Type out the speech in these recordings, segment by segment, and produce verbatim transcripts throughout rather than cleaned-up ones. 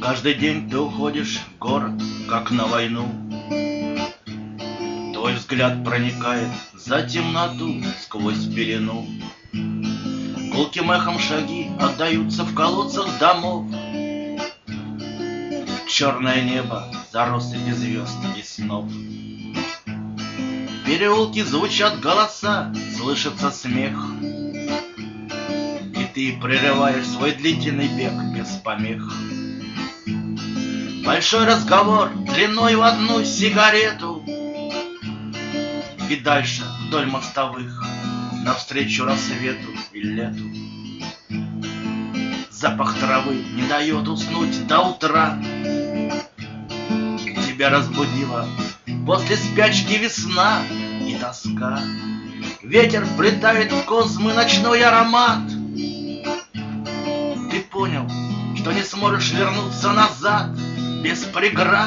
Каждый день ты уходишь в город, как на войну. Твой взгляд проникает за темноту сквозь пелену. Гулким эхом шаги отдаются в колодцах домов. Черное небо за россыпи звезд и снов. В переулке звучат голоса, слышится смех. И ты прерываешь свой длительный бег без помех. Большой разговор длиной в одну сигарету. И дальше вдоль мостовых, навстречу рассвету и лету. Запах травы не дает уснуть до утра. Тебя разбудила после спячки весна и тоска. Ветер вплетает в космы ночной аромат. Ты понял, что не сможешь вернуться назад без преград.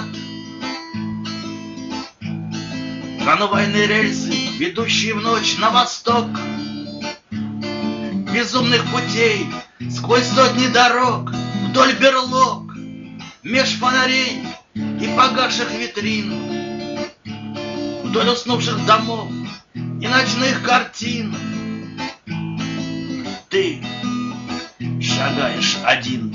Трамвайные рельсы, ведущие в ночь на восток. Безумных путей сквозь сотни дорог, вдоль берлог, меж фонарей и погасших витрин, вдоль уснувших домов и ночных картин. Ты шагаешь один.